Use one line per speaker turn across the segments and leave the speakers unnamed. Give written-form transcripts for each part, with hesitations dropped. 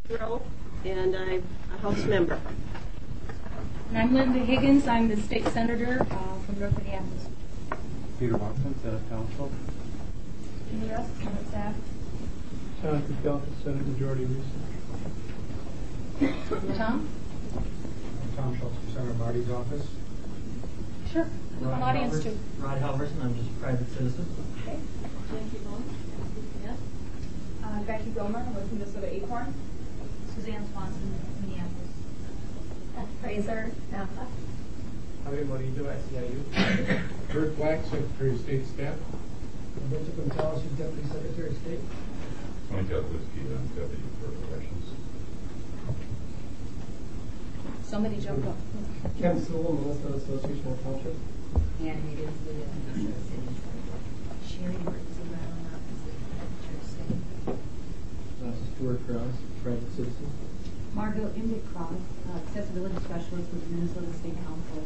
And I'm a House member.
And I'm Linda Higgins. I'm the state senator from North Minneapolis.
Peter Watson, Senate Counsel.
Any rest? Senate staff.
Jonathan Felton, Senate Majority Research.
Tom?
Tom Schultz for Senator Marty's office.
Sure. An audience too.
Rod Halverson, I'm just a private citizen.
Okay. Jackie Bowman. Becky Gomer with Minnesota Acorn. Suzanne Swanson, Minneapolis. Fraser, Napa.
Javier Morillo, SEIU.
Kurt Black, Secretary of State Staff.
Roberto Gonzalez, Deputy Secretary of State.
Tony Kotowski, Deputy for Elections.
Somebody jump up.
Ken Sewell, Minnesota Association of Township.
And he is the Minnesota City. Sherry Martin's around opposite Secretary of State.
Stuart Cross, private citizen.
Margot Indick Cross, accessibility specialist with the Minnesota State Council.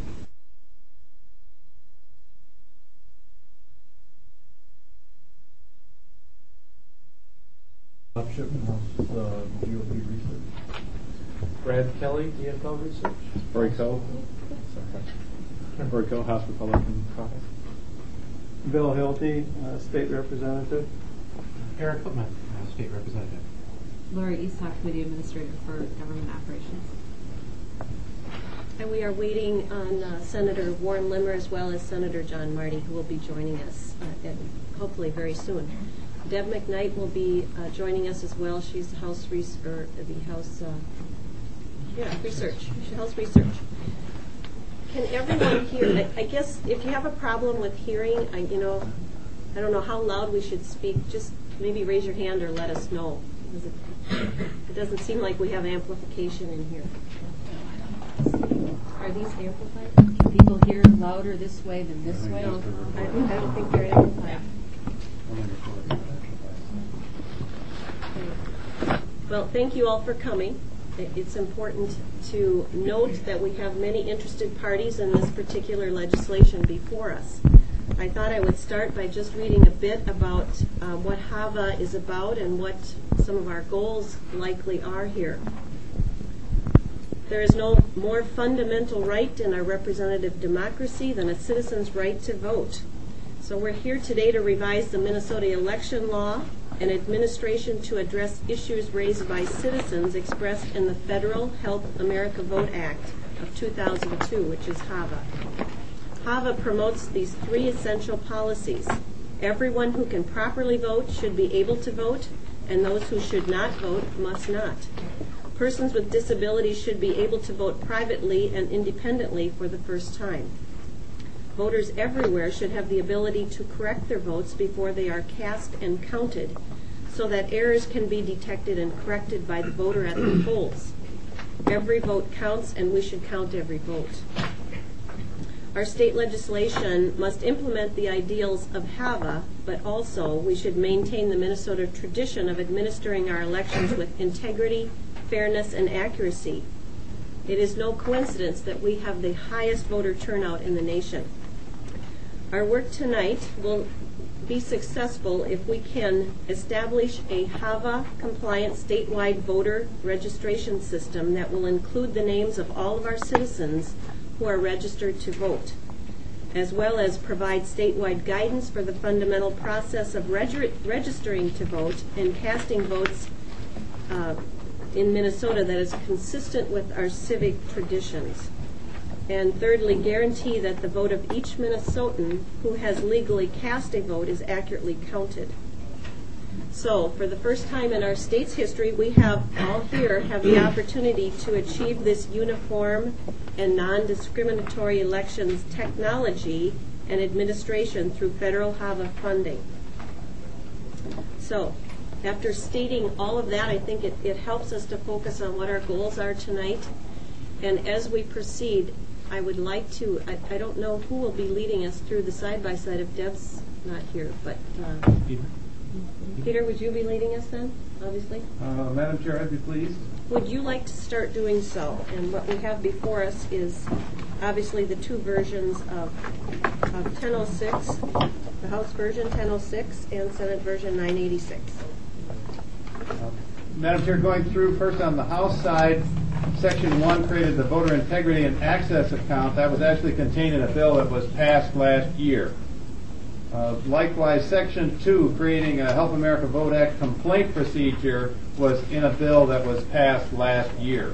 Bob Shipman, House GOP Research. Brad Kelly, DFL Research.
Rory Coe, House Republican Caucus.
Bill Hilty, State Representative.
Eric Lippman, State Representative.
Lori Easthoff, Committee Administrator for Government Operations.
And we are waiting on Senator Warren Limmer as well as Senator John Marty, who will be joining us hopefully very soon. Deb McKnight will be joining us as well. She's the House Research. Can everyone hear? I guess if you have a problem with hearing, I don't know how loud we should speak. Just maybe raise your hand or let us know. It doesn't seem like we have amplification in here.
Are these amplified? Can people hear louder this way than this way?
No, I don't think they're amplified. Well, thank you all for coming. It's important to note that we have many interested parties in this particular legislation before us. I thought I would start by just reading a bit about what HAVA is about and what some of our goals likely are here. There is no more fundamental right in our representative democracy than a citizen's right to vote. So we're here today to revise the Minnesota election law and administration to address issues raised by citizens expressed in the Federal Help America Vote Act of 2002, which is HAVA. HAVA promotes these three essential policies. Everyone who can properly vote should be able to vote, and those who should not vote must not. Persons with disabilities should be able to vote privately and independently for the first time. Voters everywhere should have the ability to correct their votes before they are cast and counted, so that errors can be detected and corrected by the voter at the polls. Every vote counts, and we should count every vote. Our state legislation must implement the ideals of HAVA, but also we should maintain the Minnesota tradition of administering our elections with integrity, fairness, and accuracy. It is no coincidence that we have the highest voter turnout in the nation. Our work tonight will be successful if we can establish a HAVA-compliant statewide voter registration system that will include the names of all of our citizens who are registered to vote, as well as provide statewide guidance for the fundamental process of registering to vote and casting votes in Minnesota that is consistent with our civic traditions. And thirdly, guarantee that the vote of each Minnesotan who has legally cast a vote is accurately counted. So, for the first time in our state's history, we have all here have the opportunity to achieve this uniform and non-discriminatory elections technology and administration through federal HAVA funding. So, after stating all of that, I think it helps us to focus on what our goals are tonight. And as we proceed, I would like to, I don't know who will be leading us through the side-by-side if Deb's not here, but Peter, would you be leading us then, obviously?
Madam Chair, I'd be pleased.
Would you like to start doing so? And what we have before us is obviously the two versions of 1006, the House version 1006 and Senate version 986.
Madam Chair, going through first on the House side, Section 1 created the voter integrity and access account. That was actually contained in a bill that was passed last year. Likewise, Section 2, creating a Help America Vote Act complaint procedure, was in a bill that was passed last year.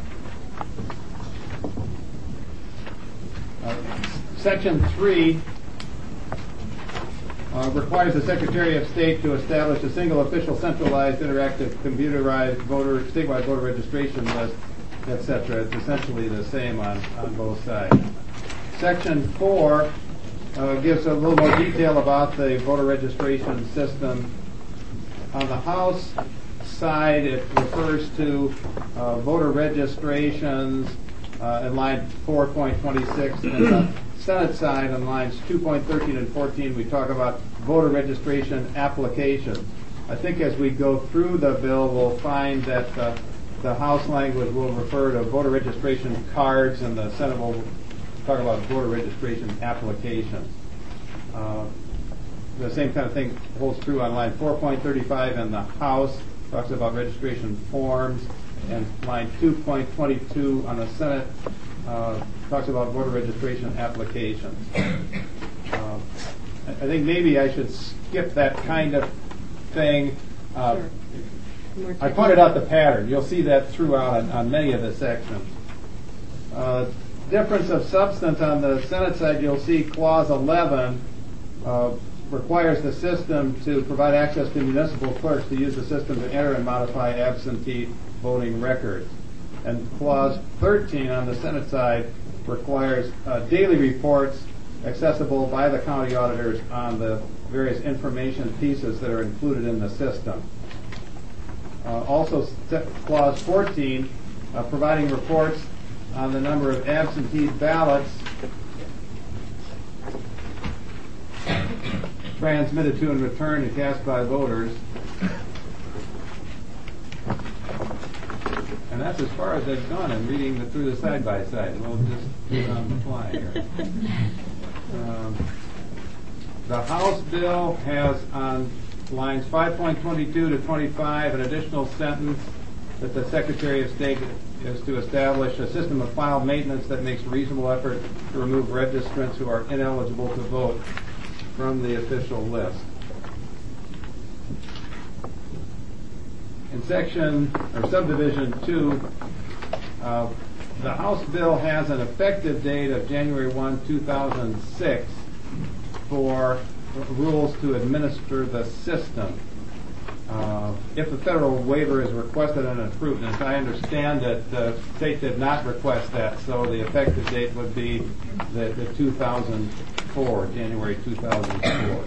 Section 3 requires the Secretary of State to establish a single official centralized interactive computerized statewide voter registration list, etc. It's essentially the same on both sides. Section 4 gives a little more detail about the voter registration system. On the House side, it refers to voter registrations in line 4.26. And the Senate side, on lines 2.13 and 14, we talk about voter registration applications. I think as we go through the bill, we'll find that the House language will refer to voter registration cards, and the Senate will talk about voter registration applications. The same kind of thing holds true on line 4.35 in the House, talks about registration forms, and line 2.22 on the Senate talks about voter registration applications. I think maybe I should skip that kind of thing.
Sure.
I pointed out the pattern. You'll see that throughout on many of the sections. Difference of substance on the Senate side, you'll see Clause 11 requires the system to provide access to municipal clerks to use the system to enter and modify absentee voting records. And Clause 13 on the Senate side requires daily reports accessible by the county auditors on the various information pieces that are included in the system. Also, Clause 14, providing reports on the number of absentee ballots transmitted to and returned and cast by voters. And that's as far as I've gone in reading through the side-by-side. We'll just do it on the fly here. The House bill has on lines 5.22 to 25 an additional sentence that the Secretary of State is to establish a system of file maintenance that makes reasonable effort to remove registrants who are ineligible to vote from the official list. In subdivision 2, the House bill has an effective date of January 1, 2006 for rules to administer the system. If a federal waiver is requested and approved, and as I understand it, the state did not request that, so the effective date would be the 2004, January 2004.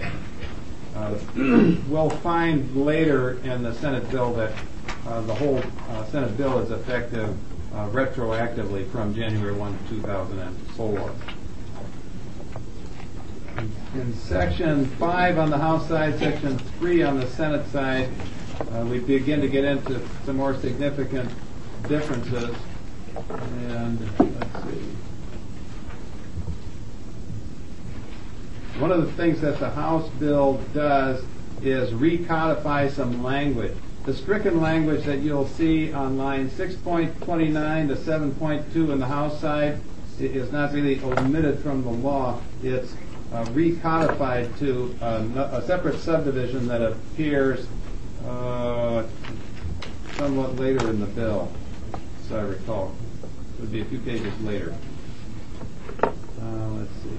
We'll find later in the Senate bill that the whole Senate bill is effective retroactively from January 1, 2004. In Section 5 on the House side, Section 3 on the Senate side, we begin to get into some more significant differences. And let's see. One of the things that the House bill does is recodify some language. The stricken language that you'll see on line 6.29 to 7.2 in the House side is not really omitted from the law. It's recodified to a separate subdivision that appears somewhat later in the bill, as I recall. It would be a few pages later. Let's see.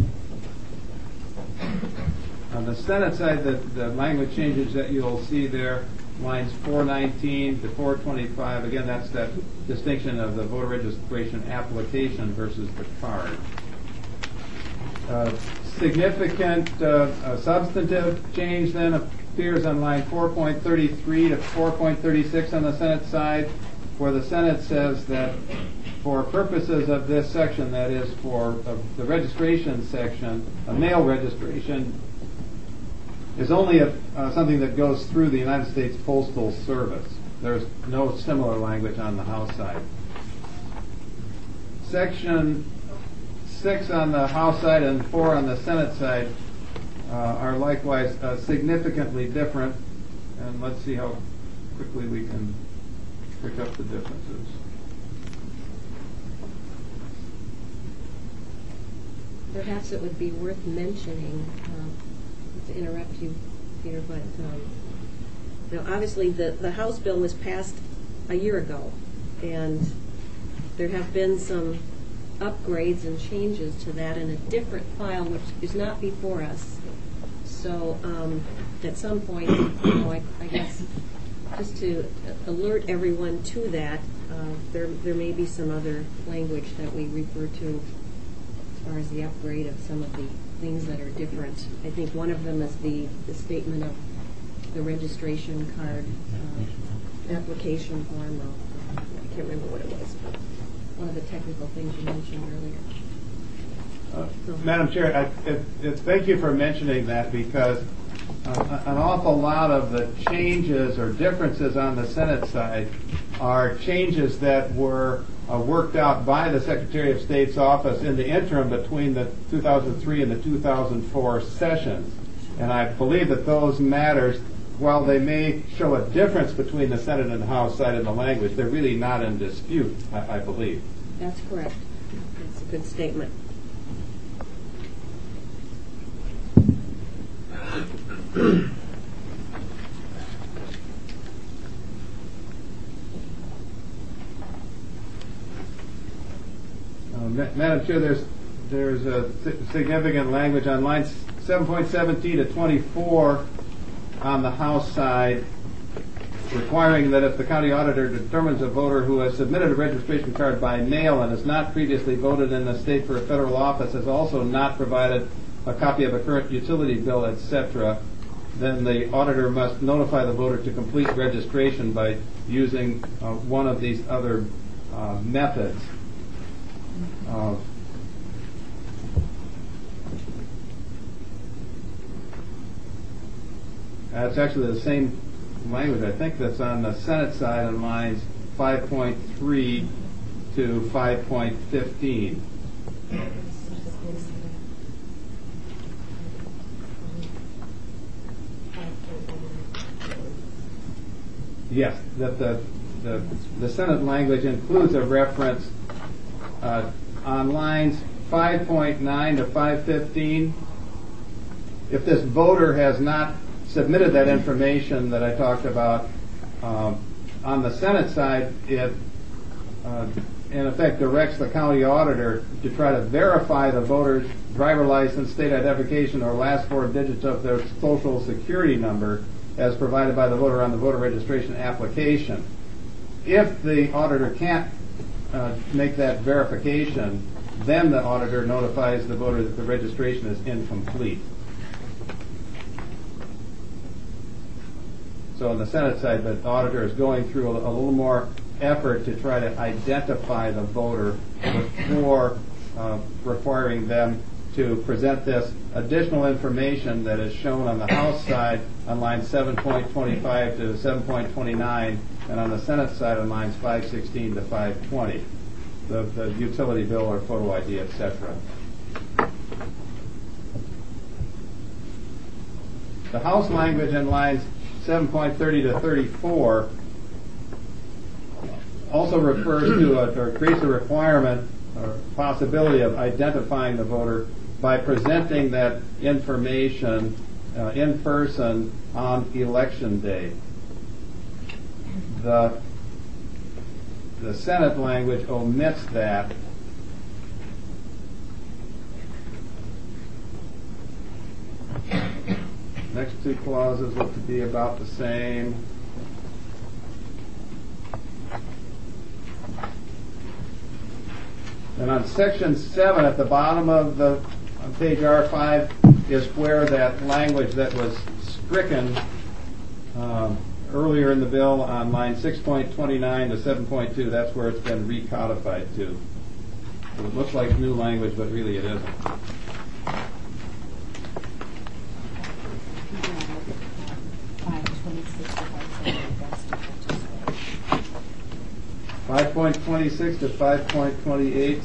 On the Senate side, the language changes that you'll see there, lines 419 to 425, again, that's that distinction of the voter registration application versus the card. Significant substantive change then appears on line 4.33 to 4.36 on the Senate side, where the Senate says that for purposes of this section, that is for the registration section, a mail registration is only something that goes through the United States Postal Service. There's no similar language on the House side. Section 6 on the House side and 4 on the Senate side are likewise significantly different. And let's see how quickly we can pick up the differences.
Perhaps it would be worth mentioning, to interrupt you, Peter, but obviously the House bill was passed a year ago, and there have been some upgrades and changes to that in a different file, which is not before us. So at some point, I guess, just to alert everyone to that, there may be some other language that we refer to as far as the upgrade of some of the things that are different. I think one of them is the statement of the registration card application form. I can't remember what it was, but one of the technical things you mentioned earlier.
Madam Chair, thank you for mentioning that, because an awful lot of the changes or differences on the Senate side are changes that were worked out by the Secretary of State's office in the interim between the 2003 and the 2004 sessions. And I believe that those matters, while they may show a difference between the Senate and the House side in the language, they're really not in dispute, I believe.
That's correct. That's a good statement.
Madam Chair, there's a significant language on lines 7.17 to 24 on the House side, requiring that if the county auditor determines a voter who has submitted a registration card by mail and has not previously voted in the state for a federal office, has also not provided a copy of a current utility bill, etc., then the auditor must notify the voter to complete registration by using one of these other methods. It's actually the same language, I think, that's on the Senate side on lines 5.3 to 5.15. Yes, that the Senate language includes a reference on lines 5.9 to 5.15. If this voter has not submitted that information that I talked about on the Senate side, it in effect directs the county auditor to try to verify the voter's driver license, state identification, or last four digits of their social security number as provided by the voter on the voter registration application. If the auditor can't make that verification, then the auditor notifies the voter that the registration is incomplete. So on the Senate side, the auditor is going through a little more effort to try to identify the voter before requiring them to present this additional information that is shown on the House side on lines 7.25 to 7.29 and on the Senate side on lines 5.16 to 5.20, the utility bill or photo ID, etc. The House language in lines 7.30 to 34 also refers to or creates a requirement or possibility of identifying the voter by presenting that information in person on election day. The Senate language omits that. Next two clauses look to be about the same. And on section 7 at the bottom of the on page R5 is where that language that was stricken earlier in the bill on line 6.29 to 7.2, that's where it's been recodified to. So it looks like new language, but really it isn't. 5.26 to 5.28.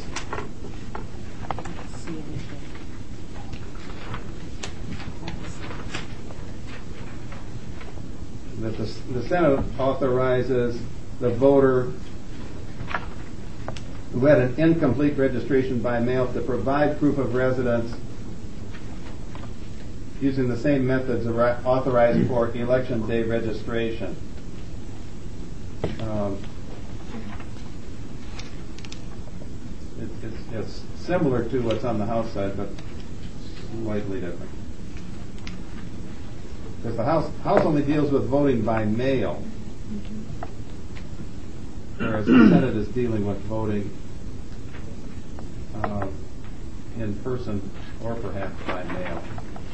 the Senate authorizes the voter who had an incomplete registration by mail to provide proof of residence using the same methods authorized for election day registration. It's similar to what's on the House side, but slightly different. Because the House only deals with voting by mail, whereas the Senate is dealing with voting in person or perhaps by mail.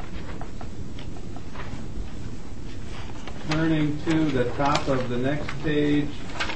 Turning to the top of the next page,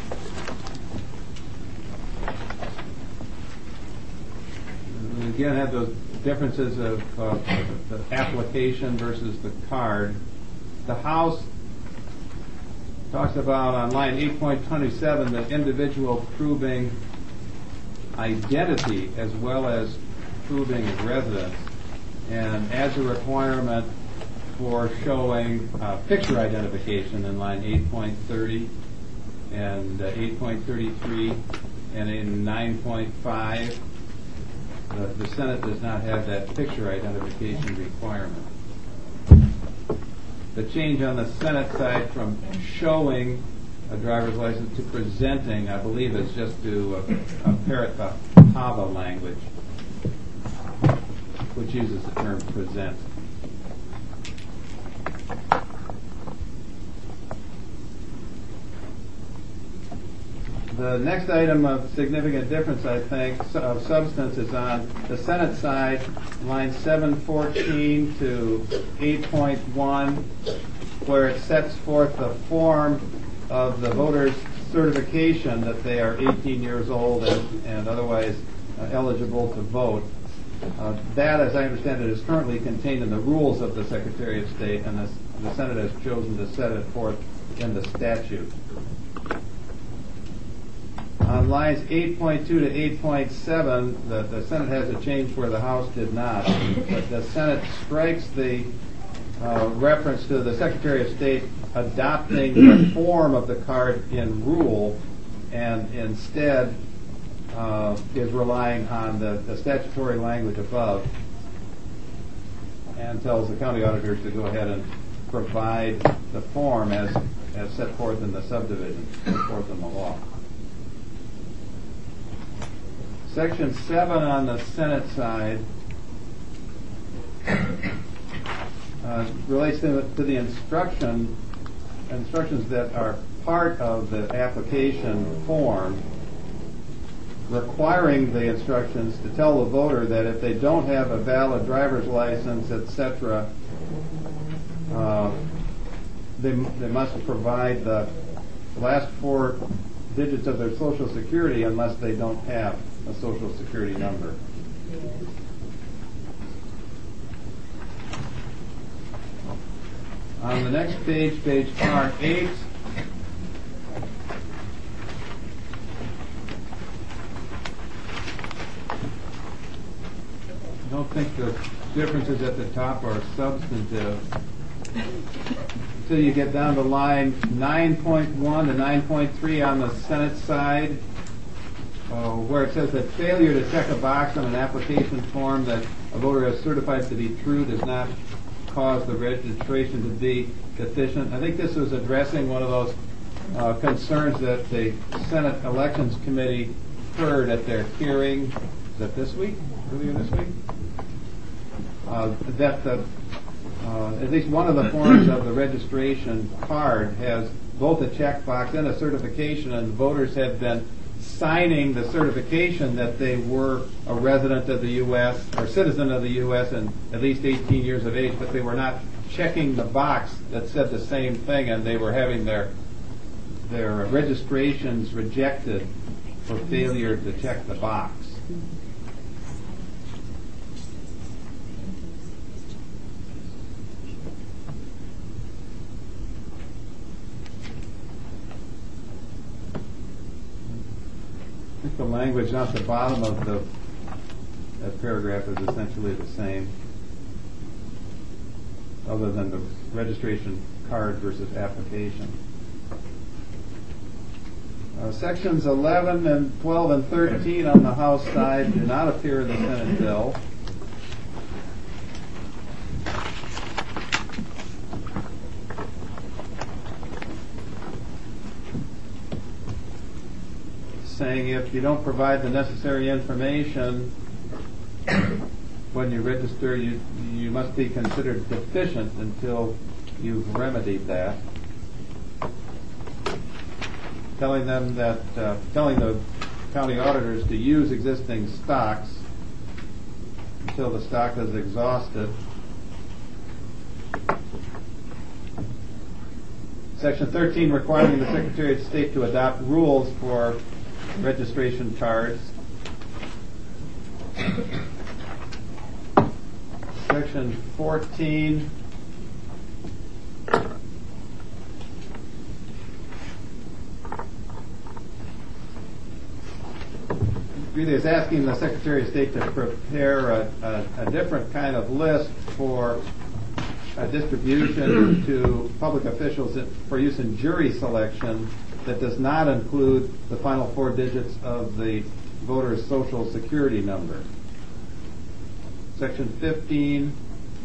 we again have those differences of the application versus the card. The House talks about on line 8.27 the individual proving identity as well as proving residence, and as a requirement for showing picture identification in line 8.30 and 8.33 and in 9.5. The Senate does not have that picture identification requirement. The change on the Senate side from showing a driver's license to presenting, I believe, is just to parrot the HAVA language, which uses the term present. The next item of significant difference, I think, of substance is on the Senate side, lines 714 to 8.1, where it sets forth the form of the voter's certification that they are 18 years old and otherwise eligible to vote. That, as I understand it, is currently contained in the rules of the Secretary of State, and the Senate has chosen to set it forth in the statute. On lines 8.2 to 8.7, the Senate has a change where the House did not. But the Senate strikes the reference to the Secretary of State adopting the form of the card in rule, and instead is relying on the statutory language above, and tells the county auditors to go ahead and provide the form as set forth in the subdivision, set forth in the law. Section 7 on the Senate side relates to the instructions that are part of the application form, requiring the instructions to tell the voter that if they don't have a valid driver's license, etc., they must provide the last 4 digits of their Social Security unless they don't have a Social Security number. On the next page, page R8, I don't think the differences at the top are substantive until you get down to line 9.1 to 9.3 on the Senate side, where it says that failure to check a box on an application form that a voter has certified to be true does not cause the registration to be deficient. I think this was addressing one of those concerns that the Senate Elections Committee heard at their hearing. Is that this week? Earlier this week? That at least one of the forms of the registration card has both a checkbox and a certification, and voters have been signing the certification that they were a resident of the U.S. or citizen of the U.S. and at least 18 years of age, but they were not checking the box that said the same thing, and they were having their registrations rejected for failure to check the box. I think the language at the bottom of that paragraph is essentially the same, other than the registration card versus application. Sections 11 and 12 and 13 on the House side do not appear in the Senate bill. Saying if you don't provide the necessary information when you register, you must be considered deficient until you've remedied that. Telling the county auditors to use existing stocks until the stock is exhausted. Section 13 requiring the Secretary of State to adopt rules for registration cards. Section 14 really is asking the Secretary of State to prepare a different kind of list for a distribution to public officials for use in jury selection that does not include the final 4 digits of the voter's social security number. Section 15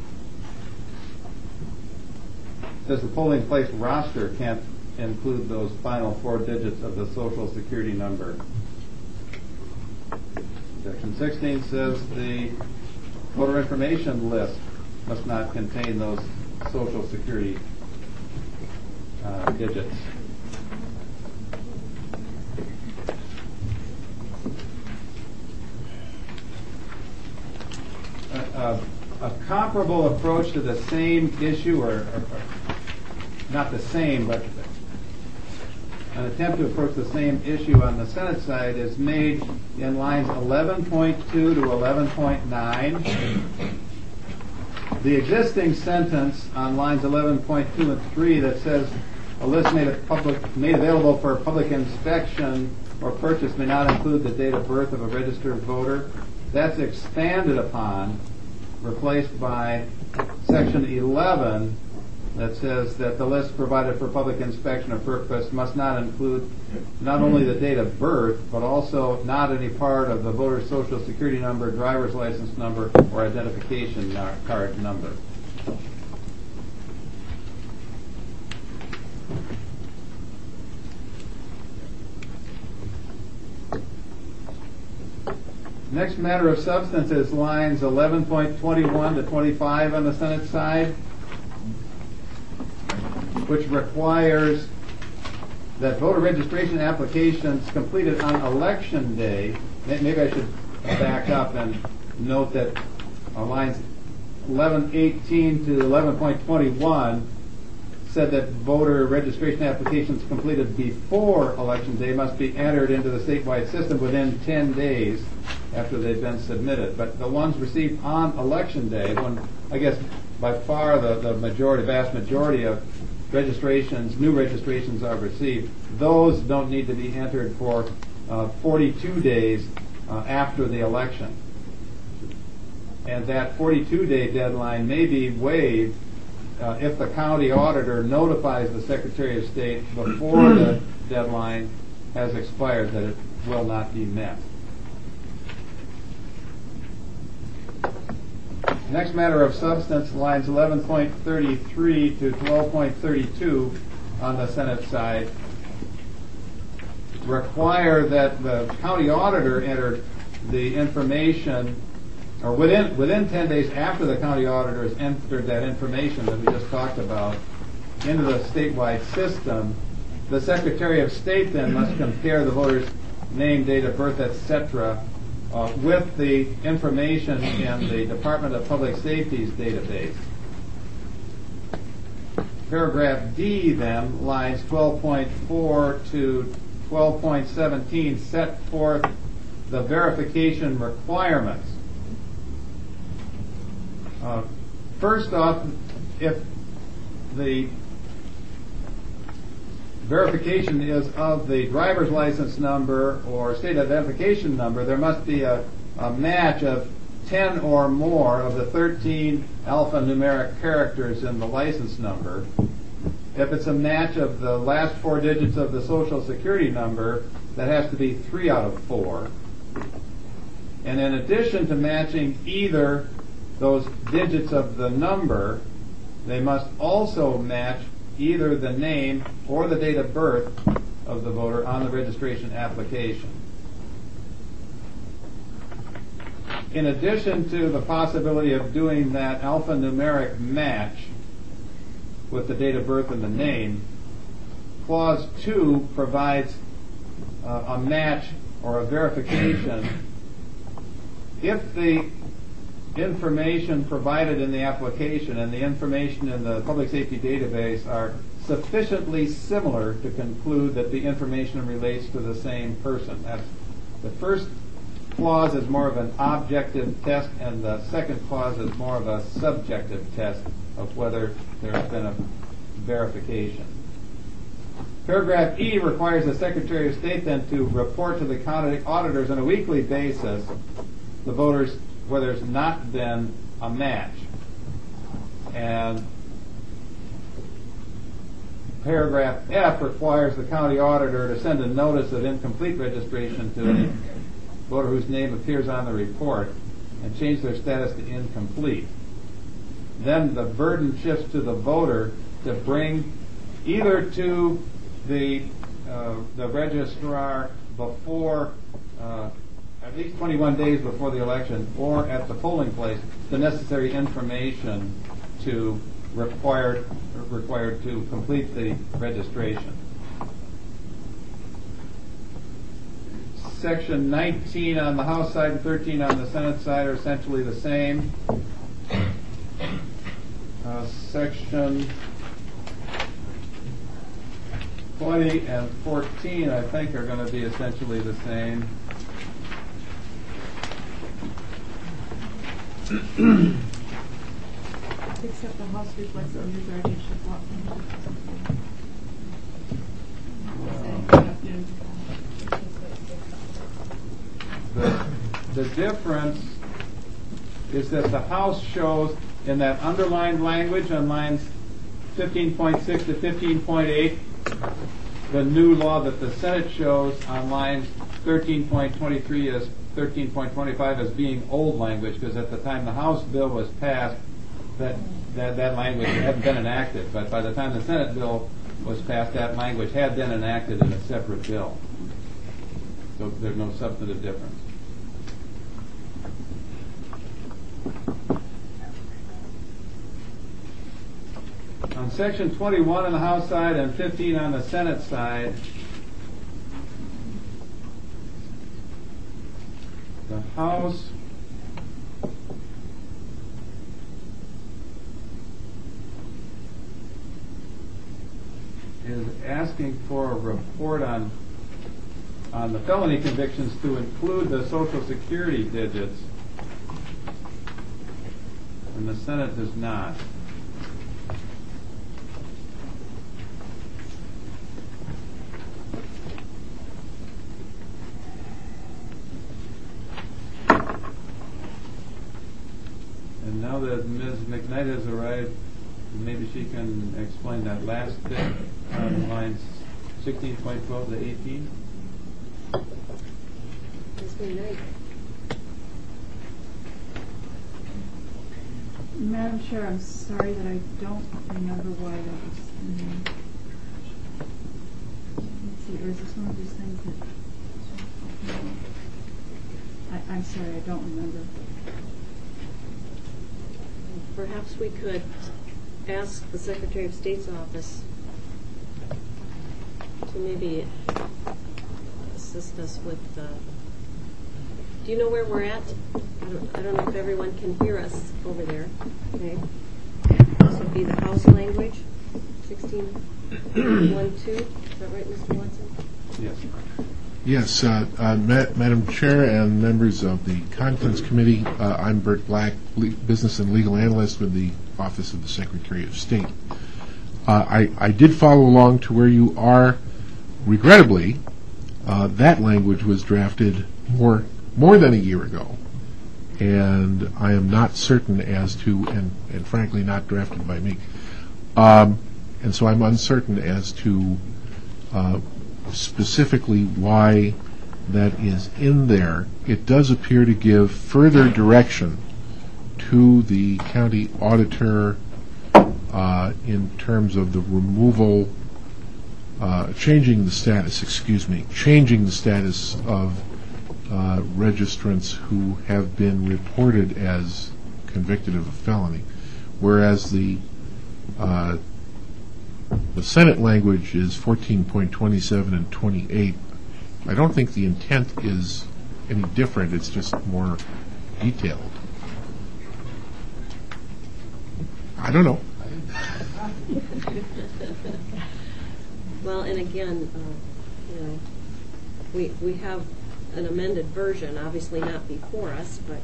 says the polling place roster can't include those final 4 digits of the social security number. Section 16 says the voter information list must not contain those social security digits. A comparable approach to the same issue, or not the same, but an attempt to approach the same issue on the Senate side is made in lines 11.2 to 11.9. The existing sentence on lines 11.2 and 3 that says a list made available for public inspection or purchase may not include the date of birth of a registered voter, that's expanded upon, replaced by section 11 that says that the list provided for public inspection or purpose must not include not only the date of birth, but also not any part of the voter's social security number, driver's license number, or identification card number. Next matter of substance is lines 11.21 to 25 on the Senate side, which requires that voter registration applications completed on election day. Maybe I should back up and note that lines 11.18 to 11.21 said that voter registration applications completed before election day must be entered into the statewide system within 10 days after they've been submitted. But the ones received on election day, when I guess by far the vast majority of new registrations are received, those don't need to be entered for 42 days after the election. And that 42-day deadline may be waived if the county auditor notifies the Secretary of State before the deadline has expired that it will not be met. Next matter of substance, lines 11.33 to 12.32 on the Senate side require that the county auditor enter the information, or within 10 days after the county auditor has entered that information that we just talked about into the statewide system. The Secretary of State then must compare the voter's name, date of birth, etc. With the information in the Department of Public Safety's database. Paragraph D then, lines 12.4 to 12.17 set forth the verification requirements. First off, if the verification is of the driver's license number or state identification number, there must be a match of 10 or more of the 13 alphanumeric characters in the license number. If it's a match of the last 4 digits of the Social Security number, that has to be 3 out of 4. And in addition to matching either those digits of the number, they must also match either the name or the date of birth of the voter on the registration application. In addition to the possibility of doing that alphanumeric match with the date of birth and the name, Clause 2 provides a match or a verification if the information provided in the application and the information in the public safety database are sufficiently similar to conclude that the information relates to the same person. That's the first clause is more of an objective test, and the second clause is more of a subjective test of whether there has been a verification. Paragraph E requires the Secretary of State then to report to the county auditors on a weekly basis the voters where there's not been a match. And paragraph F requires the county auditor to send a notice of incomplete registration to any voter whose name appears on the report and change their status to incomplete. Then the burden shifts to the voter to bring either to the registrar before at least 21 days before the election, or at the polling place, the necessary information to required to complete the registration. Section 19 on the House side and 13 on the Senate side are essentially the same. Section 20 and 14, I think, are going to be essentially the same.
Except the House reflects the new guardianship law.
The difference is that the House shows in that underlined language on lines 15.6 to 15.8 the new law that the Senate shows on lines 13.23 as 13.25 as being old language, because at the time the House bill was passed, that language hadn't been enacted. But by the time the Senate bill was passed, that language had been enacted in a separate bill. So there's no substantive difference. On Section 21 on the House side and 15 on the Senate side, the House is asking for a report on the felony convictions to include the Social Security digits, and the Senate does not. And now that Ms. McKnight has arrived, maybe she can explain that last bit on lines 16.12 to 18.
Ms. McKnight.
Madam Chair, I'm sorry that I don't remember why that was in there. Let's see, or is this one of these things that... I'm sorry, I don't remember.
Perhaps we could ask the Secretary of State's office to maybe assist us with do you know where we're at? I don't know if everyone can hear us over there. Okay. This would be the House language, 16.12. Is that right, Mr. Watson?
Yes.
Yes, Madam Chair and members of the Conference Committee, I'm Bert Black, Business and Legal Analyst with the Office of the Secretary of State. I did follow along to where you are. Regrettably, that language was drafted more than a year ago, and I am not certain as to, and frankly not drafted by me, And so I'm uncertain as to specifically why that is in there. It does appear to give further direction to the county auditor in terms of the removal, changing the status of registrants who have been reported as convicted of a felony, whereas the Senate language is 14.27 and 28. I don't think the intent is any different. It's just more detailed. I don't know.
Well, and again, we have an amended version, obviously not before us, but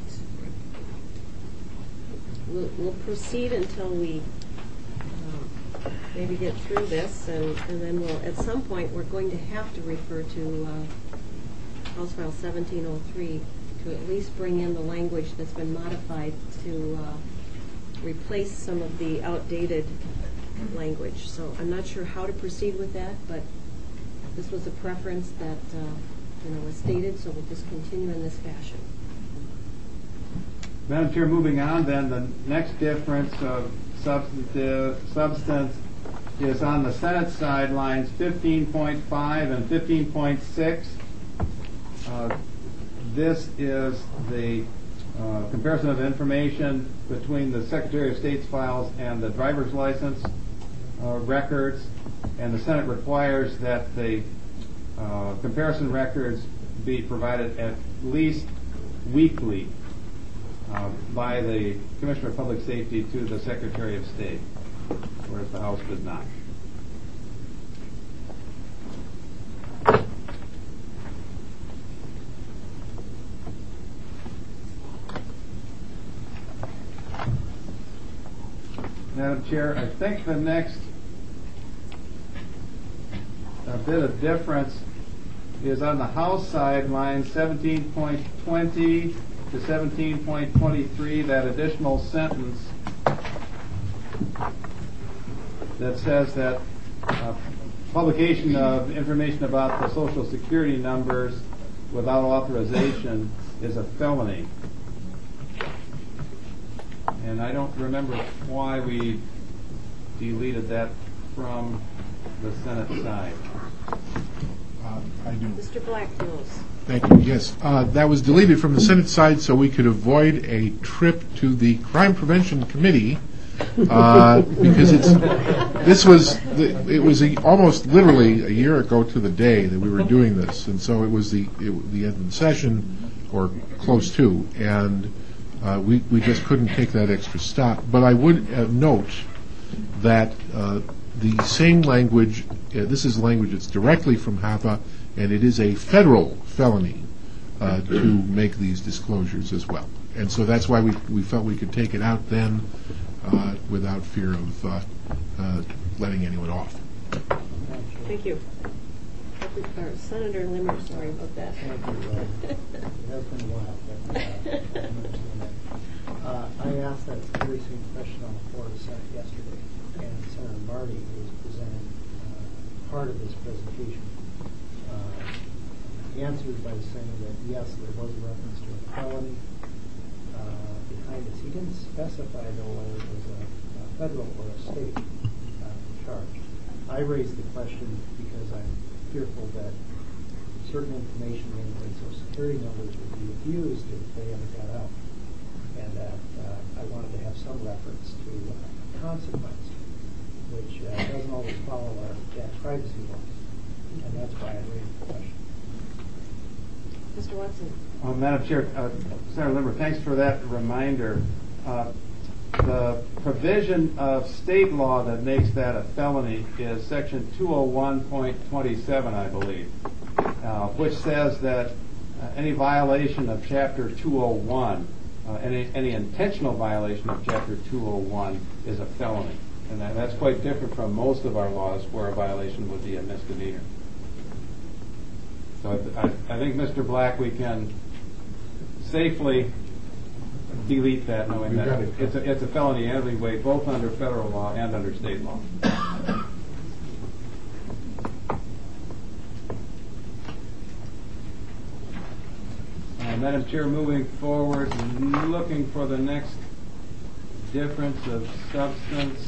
we'll proceed until we maybe get through this, and then we'll, at some point, we're going to have to refer to House File 1703 to at least bring in the language that's been modified to replace some of the outdated language. So I'm not sure how to proceed with that, but this was a preference that was stated, so we'll just continue in this fashion.
Madam Chair, moving on then, the next difference of substance is on the Senate side, lines 15.5 and 15.6. This is the comparison of information between the Secretary of State's files and the driver's license records, and the Senate requires that the comparison records be provided at least weekly by the Commissioner of Public Safety to the Secretary of State, whereas the House does not. Madam Chair, I think the next bit of difference is on the House side, lines 17.20 to 17.23, that additional sentence that says that publication of information about the Social Security numbers without authorization is a felony. And I don't remember why we deleted that from the Senate side.
I do.
Mr. Black knows.
Thank you. Yes, that was deleted from the Senate side so we could avoid a trip to the Crime Prevention Committee because it was almost literally a year ago to the day that we were doing this, and so it was the end of the session or close to, and we just couldn't take that extra stop. But I would note that the same language, this is language that's directly from HAPA, and it is a federal felony to make these disclosures as well. And so that's why we felt we could take it out then without fear of letting anyone off.
Thank you. Senator Limmer, sorry about that.
Thank you. It has been a while. I asked that very same question on the floor of the Senate yesterday, and Senator Marty, who was presenting part of this presentation, answered by saying that yes, there was a reference to a felony behind this. He didn't specify, though, whether it was a federal or a state charge. I raised the question because I'm fearful that certain information, like Social Security numbers, would be abused if they ever got out, and that I wanted to have some reference to consequence, which doesn't always follow our privacy laws, and that's why I raised the question.
Mr. Watson.
Madam Chair, Senator Limmer, thanks for that reminder. The provision of state law that makes that a felony is Section 201.27, I believe, which says that any violation of Chapter 201, any intentional violation of Chapter 201 is a felony. And that's quite different from most of our laws where a violation would be a misdemeanor. So I think, Mr. Black, we can safely delete that, knowing that it's a felony anyway, both under federal law and under state law. Madam Chair, moving forward, looking for the next difference of substance.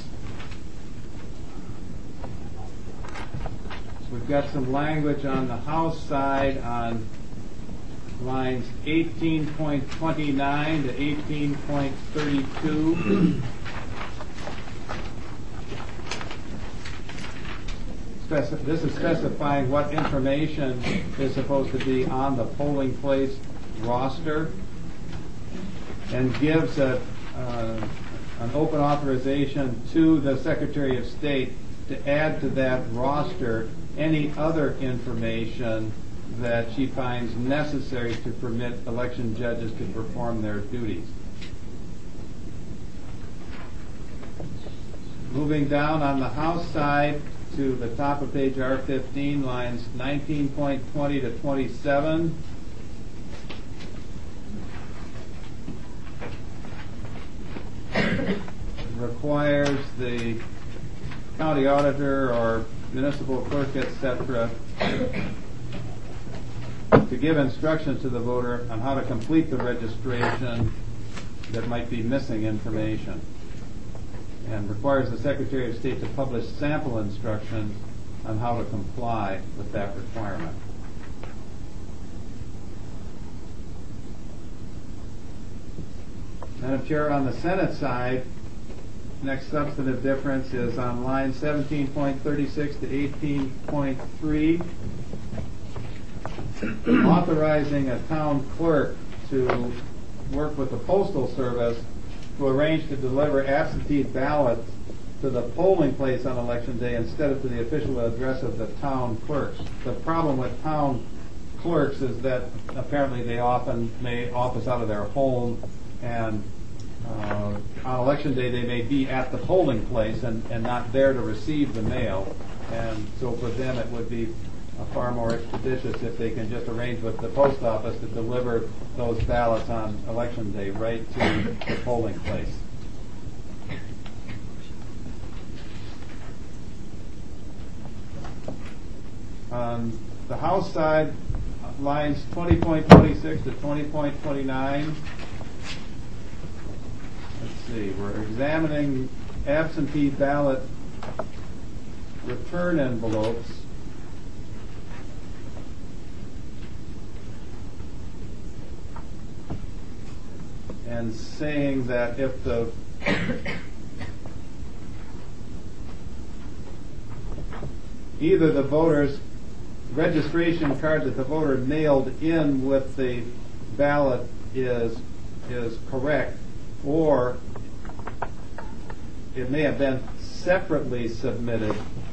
We've got some language on the House side on lines 18.29 to 18.32. This is specifying what information is supposed to be on the polling place roster, and gives an open authorization to the Secretary of State to add to that roster any other information that she finds necessary to permit election judges to perform their duties. Moving down on the House side to the top of page R15, lines 19.20 to 27. Requires the county auditor or municipal clerk, etc., to give instructions to the voter on how to complete the registration that might be missing information, and requires the Secretary of State to publish sample instructions on how to comply with that requirement. Madam Chair, on the Senate side, next substantive difference is on line 17.36 to 18.3, authorizing a town clerk to work with the Postal Service to arrange to deliver absentee ballots to the polling place on Election Day instead of to the official address of the town clerks. The problem with town clerks is that apparently they often may office out of their home, and on Election Day they may be at the polling place and not there to receive the mail. And so for them it would be far more expeditious if they can just arrange with the post office to deliver those ballots on Election Day right to the polling place. On the House side, lines 20.26 to 20.29. Let's see, we're examining absentee ballot return envelopes. And saying that if the either the voter's registration card that the voter mailed in with the ballot is correct, or it may have been separately submitted,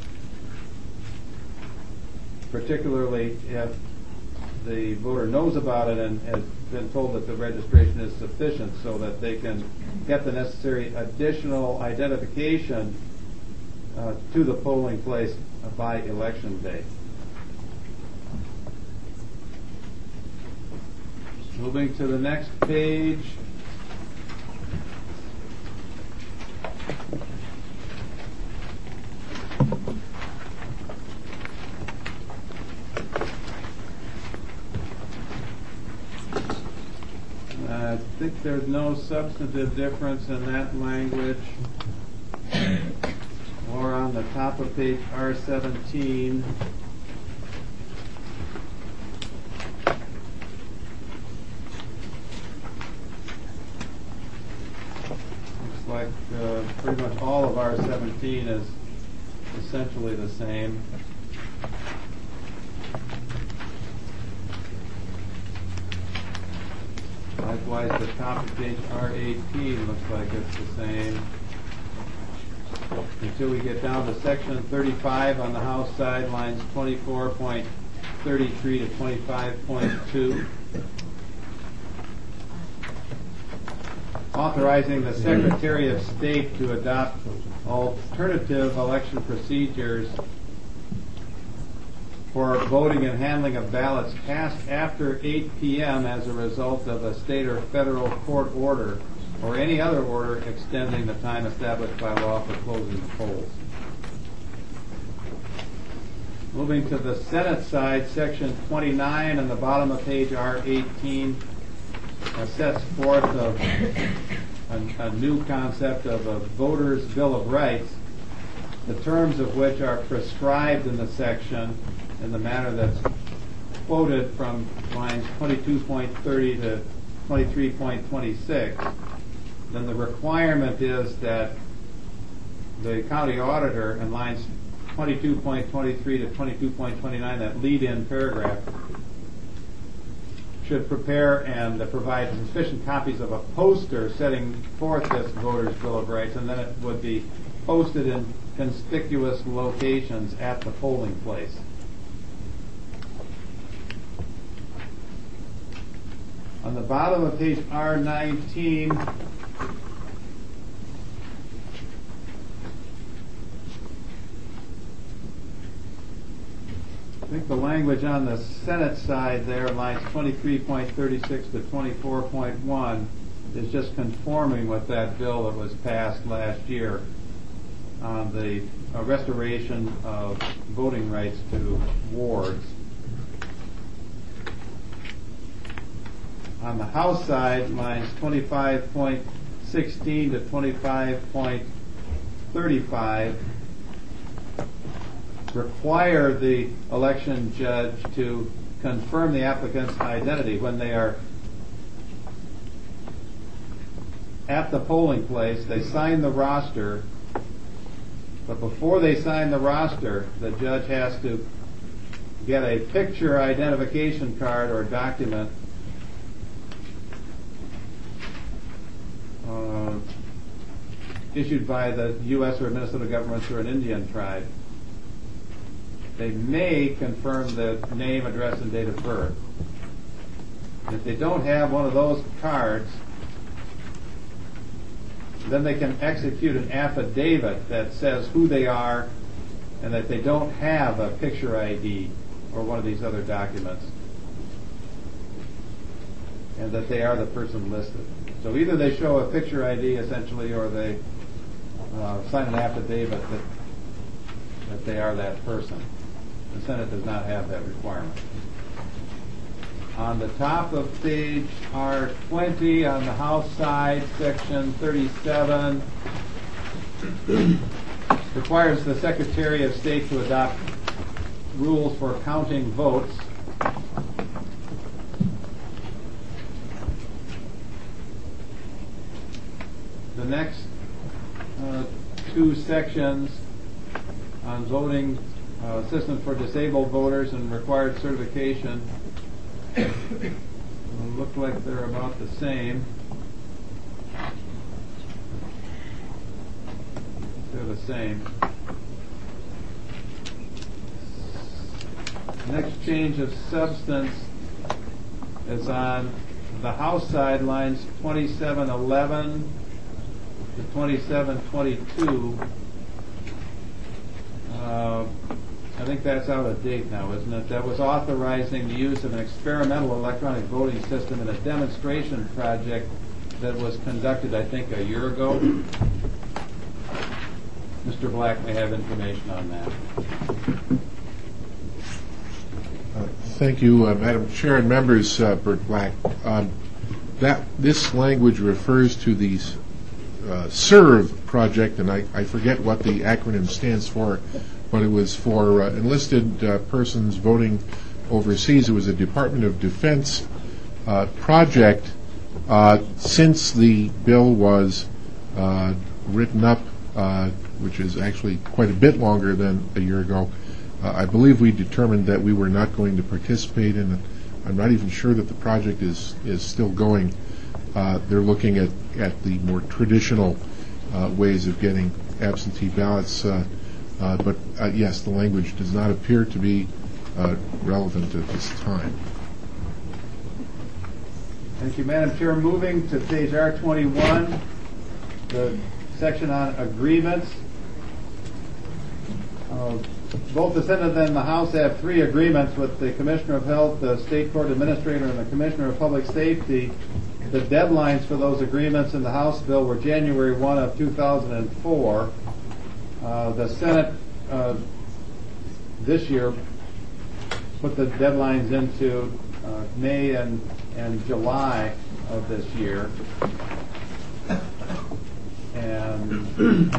particularly if the voter knows about it and has been told that the registration is sufficient so that they can get the necessary additional identification to the polling place by Election Day. Moving to the next page. I think there's no substantive difference in that language. Or on the top of page R17. Looks like pretty much all of R17 is essentially the same. Likewise, the top of page R18 looks like it's the same. Until we get down to section 35 on the House side, lines 24.33 to 25.2. Authorizing the Secretary of State to adopt alternative election procedures for voting and handling of ballots cast after 8 p.m. as a result of a state or federal court order or any other order extending the time established by law for closing the polls. Moving to the Senate side, section 29 on the bottom of page R18 sets forth a new concept of a voter's Bill of Rights, the terms of which are prescribed in the section in the manner that's quoted from lines 22.30 to 23.26, then the requirement is that the county auditor in lines 22.23 to 22.29, that lead-in paragraph, should prepare and provide sufficient copies of a poster setting forth this voter's Bill of Rights, and then it would be posted in conspicuous locations at the polling place. On the bottom of page R19, I think the language on the Senate side there, lines 23.36 to 24.1, is just conforming with that bill that was passed last year on the restoration of voting rights to wards. On the House side, lines 25.16 to 25.35 require the election judge to confirm the applicant's identity when they are at the polling place. They sign the roster, but before they sign the roster, the judge has to get a picture identification card or document issued by the U.S. or Minnesota governments or an Indian tribe. They may confirm the name, address, and date of birth. If they don't have one of those cards, then they can execute an affidavit that says who they are and that they don't have a picture ID or one of these other documents, and that they are the person listed. So either they show a picture ID, essentially, or they sign an affidavit that they are that person. The Senate does not have that requirement. On the top of page R20, on the House side, section 37 requires the Secretary of State to adopt rules for counting votes. The next two sections on voting assistance for disabled voters and required certification look like they're about the same. They're the same. Next change of substance is on the House side, lines 2711 to 2722. I think that's out of date now, isn't it? That was authorizing the use of an experimental electronic voting system in a demonstration project that was conducted, I think, a year ago. Mr. Black may have information on that.
Thank you, Madam Chair and members. Bert Black. This language refers to the SERVE project, and I forget what the acronym stands for, but it was for enlisted persons voting overseas. It was a Department of Defense project. Since the bill was written up, which is actually quite a bit longer than a year ago, I believe we determined that we were not going to participate in it. I'm not even sure that the project is still going. They're looking at the more traditional ways of getting absentee ballots. But yes, the language does not appear to be relevant at this time.
Thank you, Madam Chair. Moving to page R21, the section on agreements. Both the Senate and the House have 3 agreements with the Commissioner of Health, the State Court Administrator, and the Commissioner of Public Safety. The deadlines for those agreements in the House bill were January 1 of 2004. The Senate this year put the deadlines into May and July. of this year. And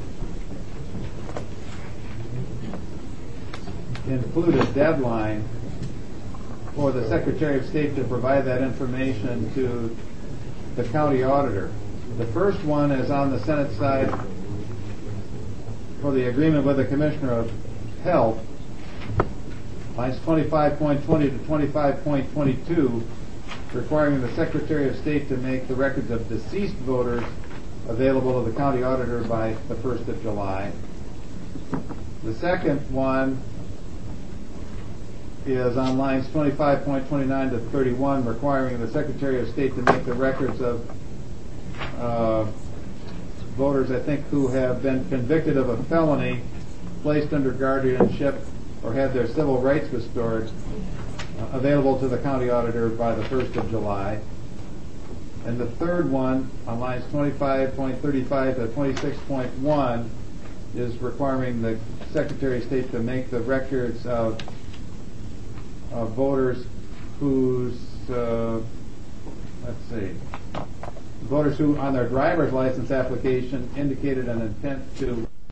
include a deadline for the Secretary of State to provide that information to the county auditor. The first one is on the Senate side for the agreement with the Commissioner of Health, lines 25.20 to 25.22, requiring the Secretary of State to make the records of deceased voters available to the county auditor by the 1st of July. The second one is on lines 25.29 to 31, requiring the Secretary of State to make the records of voters, I think, who have been convicted of a felony, placed under guardianship, or had their civil rights restored, available to the county auditor by the 1st of July. And the third one, on lines 25.35 to 26.1, is requiring the Secretary of State to make the records of voters whose, voters who on their driver's license application indicated an intent to